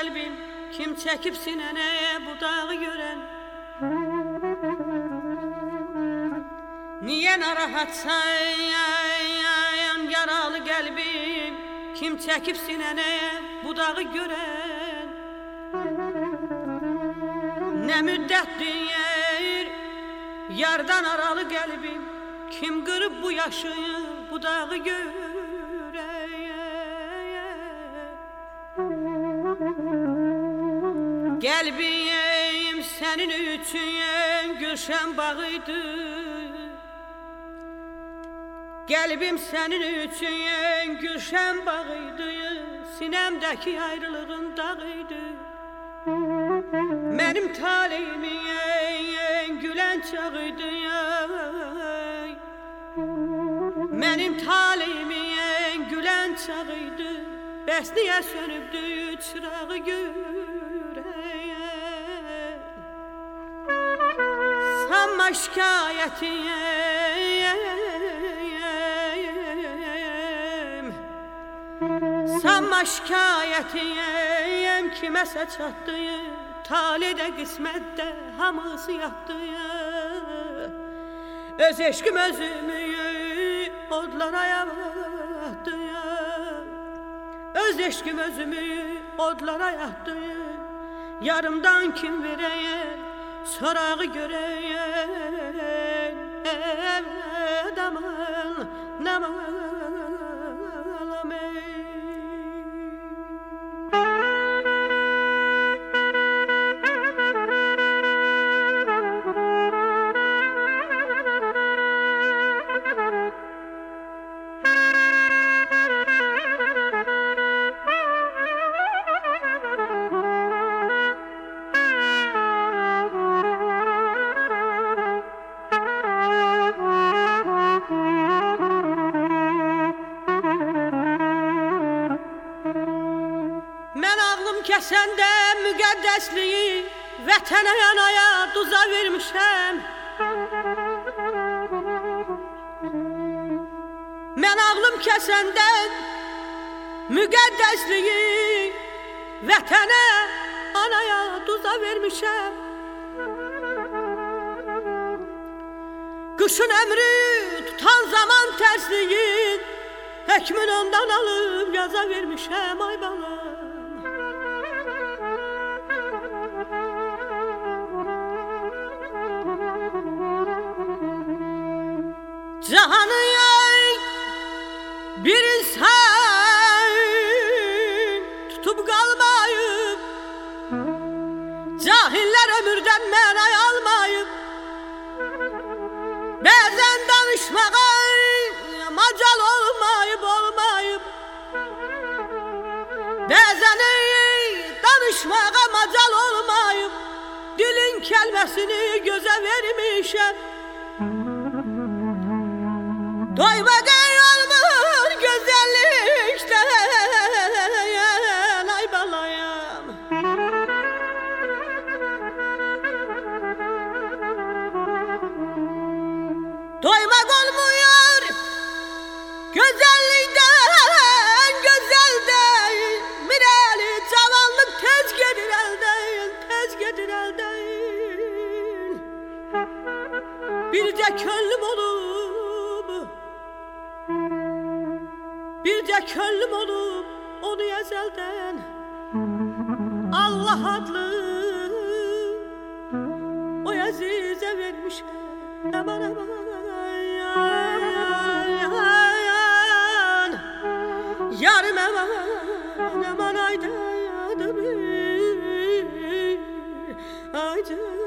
qəlbim, kim çəkib sinənəyə bu dağı görən? Niyə narahatsan yaralı qəlbim, kim çəkib sinənəyə bu dağı görən? Nə müddətdir yer, yardan aralı qəlbim, kim qırıb bu yaşını, bu dağı görən? Qəlbim sənin üçün gülşən bağıydı. Qəlbim sənin üçün gülşən bağıydı. Sinəmdəki ayrılığın dağıydı. Mənim taleyimin gülən çağıydı. Mənim taleyimin gülən çağıydı. Bəs niyə sönübdü çırağı görəyən? Sanma şikayətiyəm, sanma şikayətiyəm, kiməsə çatdı, taledə qismətdə hamısı yatdı. Öz eşqim özümü odlara yaratdı. Öz eşqim özümü odlara yatdı. Yarımdan kim verəyən, sorağı görəyən. Evet aman, aman, aman. Kəsəndə müqəddəsliyi vətənə yanaya duza vermişəm. Mən ağlım kəsəndə müqəddəsliyi vətənə anaya duza vermişəm. Qışın ömrü tutan zaman tərsliyi həkmin ondan alıb yaza vermişəm. Ay balam, cahanı yay bir insan tutup qalmayıb, cahillər ömürdən mənay almayıb, bəzən danışmağa macal olmayıb, bəzən danışmağa macal olmayıb, dilin kəlməsini gözə vermişəm. Doymadan olmur güzellikten, ay balayım. Doymak olmuyor güzellikten, güzelden. Mireli cavanlık tez gelir elden, tez gelir elden. Birce könlüm olur, birce könlüm olup onu ezelden Allah adlı o azize vermiş. Aman aman yarım aman aman ayda bir ayda